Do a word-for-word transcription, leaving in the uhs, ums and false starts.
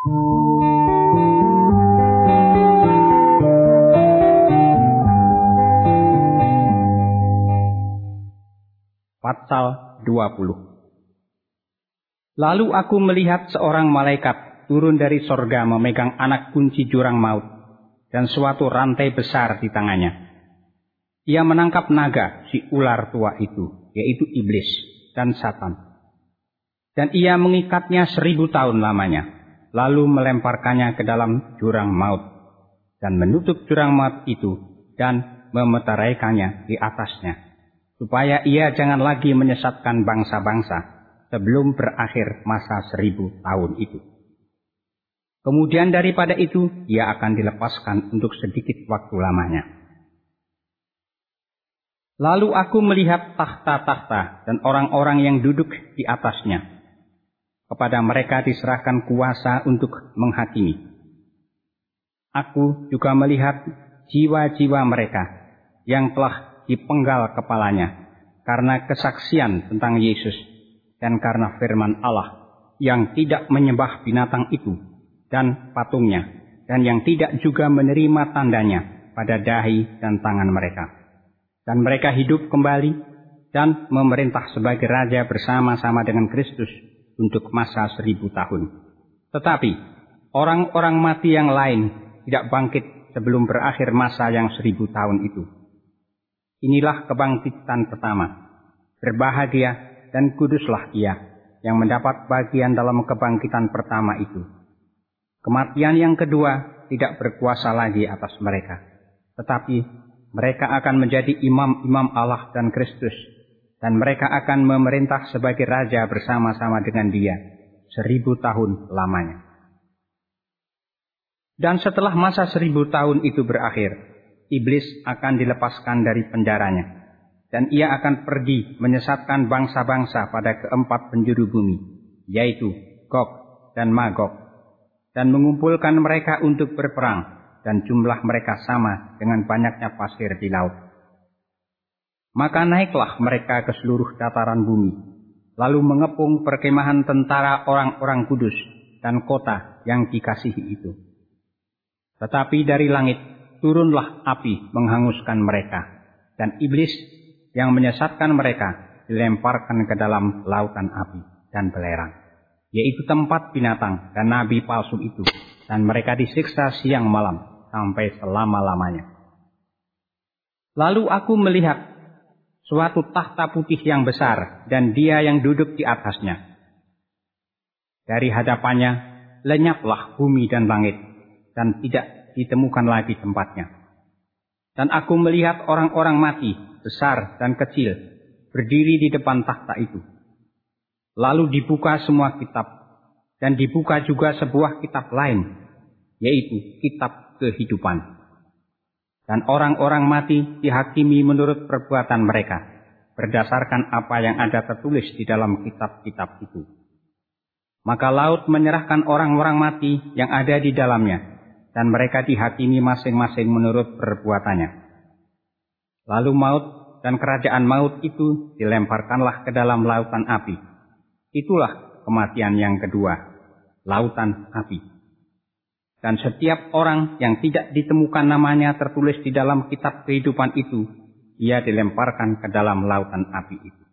Pasal dua puluh. Lalu aku melihat seorang malaikat turun dari sorga memegang anak kunci jurang maut dan suatu rantai besar di tangannya. Ia menangkap naga, si ular tua itu, yaitu iblis dan Satan. Dan ia mengikatnya seribu tahun lamanya, lalu melemparkannya ke dalam jurang maut dan menutup jurang maut itu dan memeteraikannya di atasnya, supaya ia jangan lagi menyesatkan bangsa-bangsa sebelum berakhir masa seribu tahun itu. Kemudian daripada itu, ia akan dilepaskan untuk sedikit waktu lamanya. Lalu aku melihat tahta-tahta dan orang-orang yang duduk di atasnya. Kepada mereka diserahkan kuasa untuk menghakimi. Aku juga melihat jiwa-jiwa mereka yang telah dipenggal kepalanya karena kesaksian tentang Yesus dan karena firman Allah, yang tidak menyembah binatang itu dan patungnya, dan yang tidak juga menerima tandanya pada dahi dan tangan mereka. Dan mereka hidup kembali dan memerintah sebagai raja bersama-sama dengan Kristus untuk masa seribu tahun. Tetapi orang-orang mati yang lain tidak bangkit sebelum berakhir masa yang seribu tahun itu. Inilah kebangkitan pertama. Berbahagia dan kuduslah ia yang mendapat bagian dalam kebangkitan pertama itu. Kematian yang kedua tidak berkuasa lagi atas mereka, tetapi mereka akan menjadi imam-imam Allah dan Kristus, dan mereka akan memerintah sebagai raja bersama-sama dengan dia seribu tahun lamanya. Dan setelah masa seribu tahun itu berakhir, iblis akan dilepaskan dari penjaranya, dan ia akan pergi menyesatkan bangsa-bangsa pada keempat penjuru bumi, yaitu Gog dan Magog, dan mengumpulkan mereka untuk berperang, dan jumlah mereka sama dengan banyaknya pasir di laut. Maka naiklah mereka ke seluruh dataran bumi, lalu mengepung perkemahan tentara orang-orang kudus dan kota yang dikasihi itu. Tetapi dari langit turunlah api menghanguskan mereka, dan iblis yang menyesatkan mereka dilemparkan ke dalam lautan api dan belerang, yaitu tempat binatang dan nabi palsu itu, dan mereka disiksa siang malam sampai selama-lamanya. Lalu aku melihat suatu tahta putih yang besar dan dia yang duduk di atasnya. Dari hadapannya lenyaplah bumi dan langit dan tidak ditemukan lagi tempatnya. Dan aku melihat orang-orang mati, besar dan kecil, berdiri di depan tahta itu. Lalu dibuka semua kitab, dan dibuka juga sebuah kitab lain, yaitu kitab kehidupan. Dan orang-orang mati dihakimi menurut perbuatan mereka, berdasarkan apa yang ada tertulis di dalam kitab-kitab itu. Maka laut menyerahkan orang-orang mati yang ada di dalamnya, dan mereka dihakimi masing-masing menurut perbuatannya. Lalu maut dan kerajaan maut itu dilemparkanlah ke dalam lautan api. Itulah kematian yang kedua, lautan api. Dan setiap orang yang tidak ditemukan namanya tertulis di dalam kitab kehidupan itu, ia dilemparkan ke dalam lautan api itu.